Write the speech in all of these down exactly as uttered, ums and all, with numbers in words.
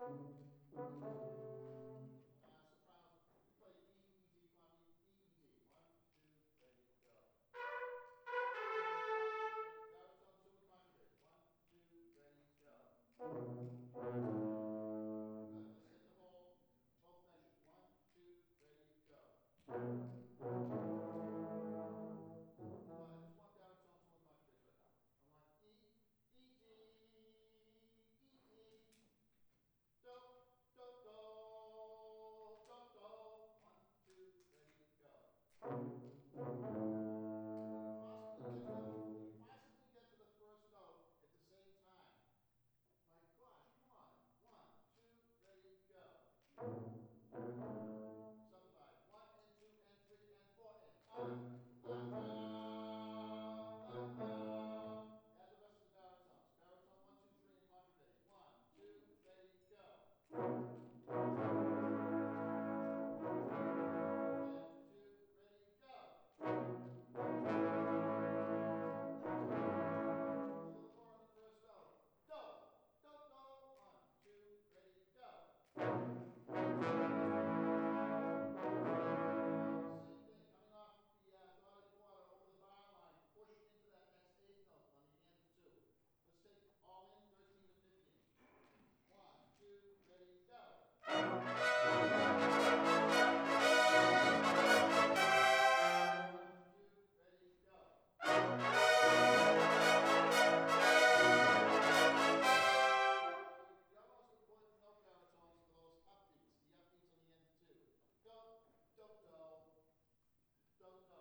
Uh, sopranos, we play E, E, G, come on, E, E, E, G. One, two, ready, go. Okay, baritone, two and contrabass. One, two, ready, go. Good, let's hit the whole, both measures. One, two, ready, go. Good, just one baritone, two and contrabass right now. I want E, E, G, E, G, do, do, do, do, do. One, two, ready, go. Possibly get to the, can you possibly get to the first note at the same time? My gosh, come on. One, two, ready, go. Subdivide. One and two and three and four and ah, ah, ah, ah, ah. Add the rest of the baritones. Baritone one, two, three, and contrabass. One, two, ready, go. And two, ready, go. Still four on the first note. Do, do, do. One, two, ready, go. Same thing, coming off the uh, dotted quarter over the bar line, push into that next eighth note on the end two. Let's take all in, thirteen to fifteen. One, two, ready, go. One, two, ready, go. So the other most important note baritones are those upbeats, the upbeats on the end two. Do, do, do, do, do.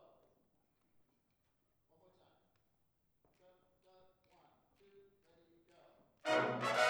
One more time. Do, do, one, two, ready, go.